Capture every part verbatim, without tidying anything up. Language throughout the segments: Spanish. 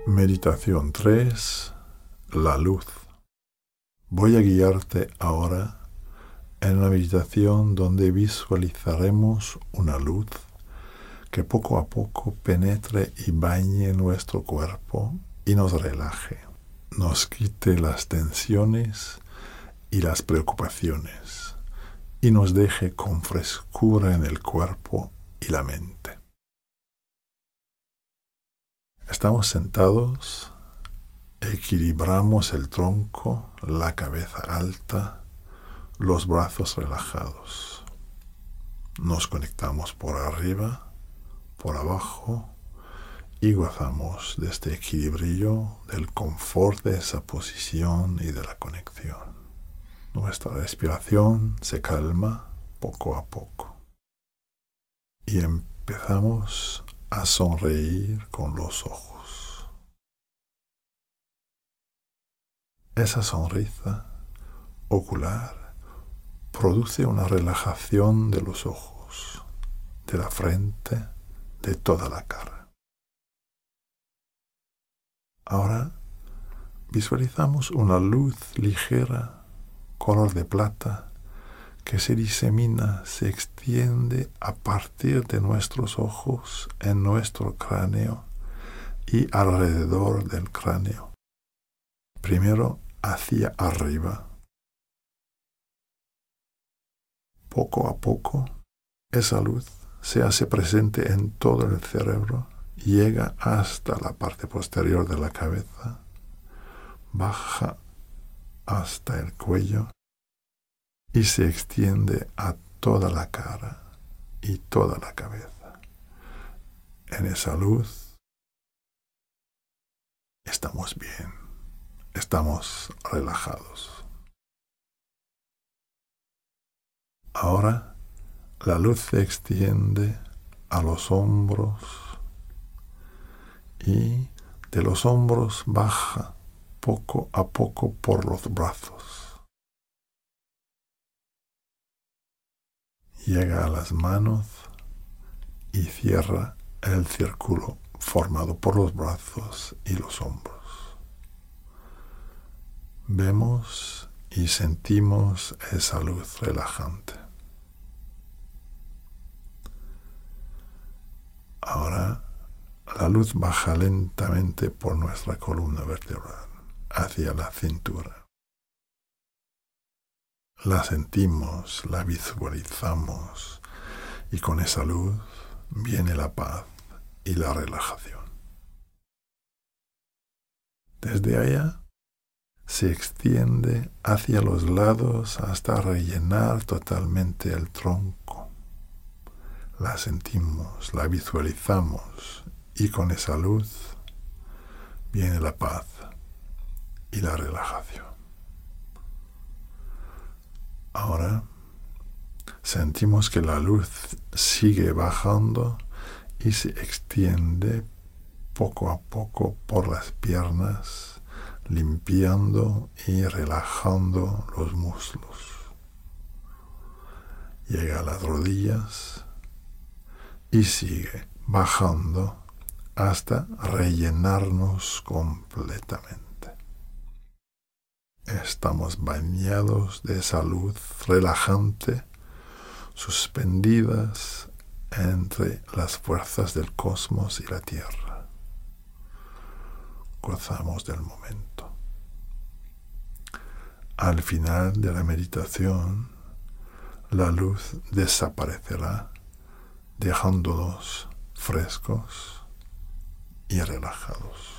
Meditación tres. La luz. Voy a guiarte ahora en una meditación donde visualizaremos una luz que poco a poco penetre y bañe nuestro cuerpo y nos relaje, nos quite las tensiones y las preocupaciones y nos deje con frescura en el cuerpo y la mente. Estamos sentados, equilibramos el tronco, la cabeza alta, los brazos relajados. Nos conectamos por arriba, por abajo y gozamos de este equilibrio, del confort de esa posición y de la conexión. Nuestra respiración se calma poco a poco y empezamos a sonreír con los ojos. Esa sonrisa ocular produce una relajación de los ojos, de la frente, de toda la cara. Ahora visualizamos una luz ligera, color de plata, que se disemina, se extiende a partir de nuestros ojos en nuestro cráneo y alrededor del cráneo. Primero hacia arriba. Poco a poco, esa luz se hace presente en todo el cerebro, llega hasta la parte posterior de la cabeza, baja hasta el cuello y se extiende a toda la cara y toda la cabeza. En esa luz estamos bien, estamos relajados. Ahora la luz se extiende a los hombros y de los hombros baja poco a poco por los brazos. Llega a las manos y cierra el círculo formado por los brazos y los hombros. Vemos y sentimos esa luz relajante. Ahora la luz baja lentamente por nuestra columna vertebral hacia la cintura. La sentimos, la visualizamos y con esa luz viene la paz y la relajación. Desde allá se extiende hacia los lados hasta rellenar totalmente el tronco. La sentimos, la visualizamos y con esa luz viene la paz y la relajación. Ahora sentimos que la luz sigue bajando y se extiende poco a poco por las piernas, limpiando y relajando los muslos. Llega a las rodillas y sigue bajando hasta rellenarnos completamente. Estamos bañados de esa luz relajante, suspendidas entre las fuerzas del cosmos y la tierra. Gozamos del momento. Al final de la meditación, la luz desaparecerá, dejándonos frescos y relajados.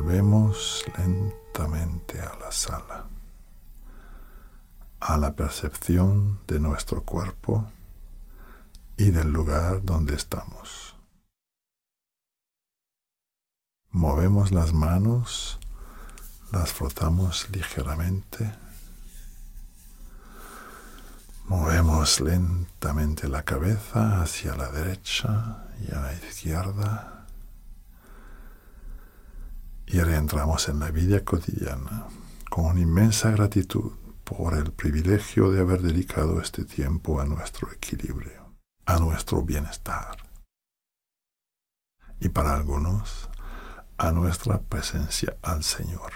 Volvemos lentamente a la sala, a la percepción de nuestro cuerpo y del lugar donde estamos. Movemos las manos, las frotamos ligeramente. Movemos lentamente la cabeza hacia la derecha y a la izquierda. Y reentramos en la vida cotidiana con inmensa gratitud por el privilegio de haber dedicado este tiempo a nuestro equilibrio, a nuestro bienestar. Y para algunos, a nuestra presencia al Señor.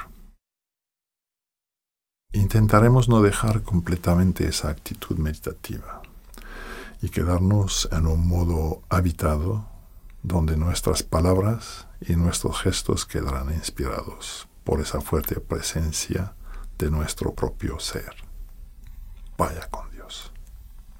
Intentaremos no dejar completamente esa actitud meditativa y quedarnos en un modo habitado donde nuestras palabras y nuestros gestos quedarán inspirados por esa fuerte presencia de nuestro propio ser. Vaya con Dios.